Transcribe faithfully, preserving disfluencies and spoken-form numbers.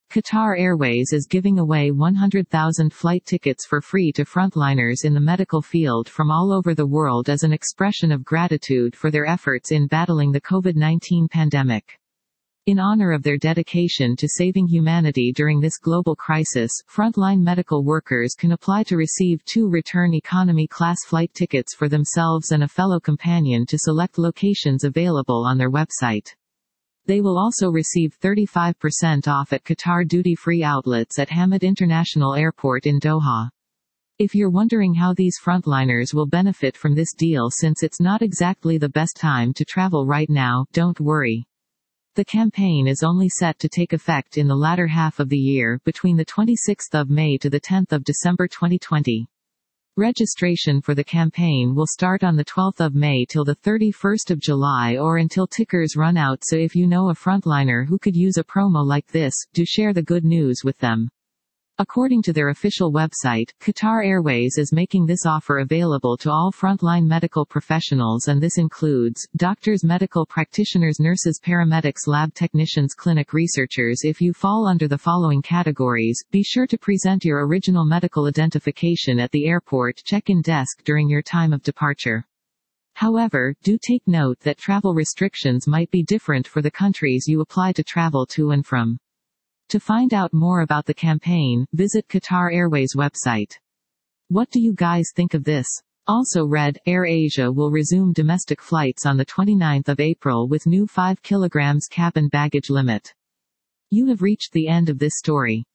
Qatar Airways is giving away one hundred thousand flight tickets for free to frontliners in the medical field from all over the world as an expression of gratitude for their efforts in battling the COVID nineteen pandemic. In honor of their dedication to saving humanity during this global crisis, frontline medical workers can apply to receive two return economy class flight tickets for themselves and a fellow companion to select locations available on their website. They will also receive thirty-five percent off at Qatar duty-free outlets at Hamad International Airport in Doha. If you're wondering how these frontliners will benefit from this deal since it's not exactly the best time to travel right now, don't worry. The campaign is only set to take effect in the latter half of the year, between the twenty-sixth of May to the tenth of December twenty twenty. Registration for the campaign will start on the twelfth of May till the thirty-first of July or until tickers run out, so if you know a frontliner who could use a promo like this, do share the good news with them. According to their official website, Qatar Airways is making this offer available to all frontline medical professionals, and this includes doctors, medical practitioners, nurses, paramedics, lab technicians, clinic researchers. If you fall under the following categories, be sure to present your original medical identification at the airport check-in desk during your time of departure. However, do take note that travel restrictions might be different for the countries you apply to travel to and from. To find out more about the campaign, visit Qatar Airways website. What do you guys think of this? Also read, AirAsia will resume domestic flights on the twenty-ninth of April with new five kilograms cabin baggage limit. You have reached the end of this story.